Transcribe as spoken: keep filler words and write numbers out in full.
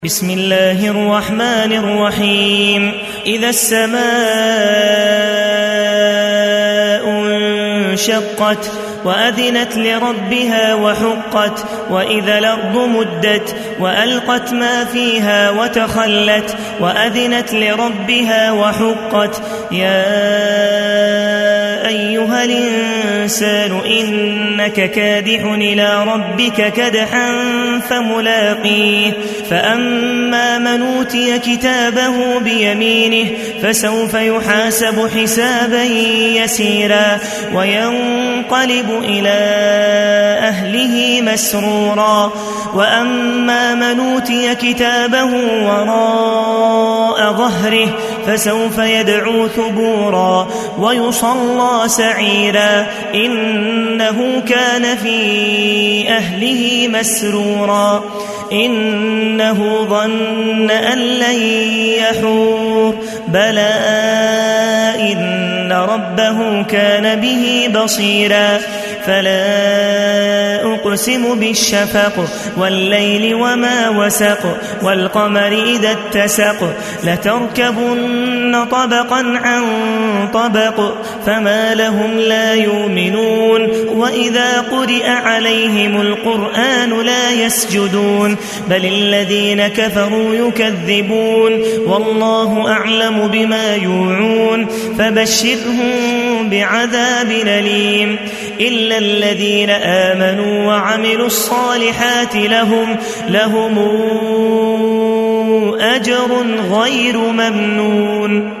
بسم الله الرحمن الرحيم إذا السماء انشقت وأذنت لربها وحقت وإذا الأرض مدت وألقت ما فيها وتخلت وأذنت لربها وحقت يا أيها الإنسان إنك كادح إلى ربك كدحا فملاقيه فأما من أوتي كتابه بيمينه فسوف يحاسب حسابا يسيرا وينقلب إلى أهله مسرورا وأما من أوتي كتابه وراء ظهره فسوف يدعو ثبورا ويصلى سعيرا إنه كان في أهله مسرورا إنه ظن أن لن يحور بلى إن ربه كان به بصيرا فلا أقسم بالشفق والليل وما وسق والقمر إذا اتسق لتركبن طبقا عن طبق فما لهم لا يؤمنون وإذا قرئ عليهم القرآن لا يسجدون بل الذين كفروا يكذبون والله أعلم بما يوعون فبشرهم بعذاب أليم إلا الذين آمنوا وعملوا الصالحات لهم لهم أجر غير ممنون.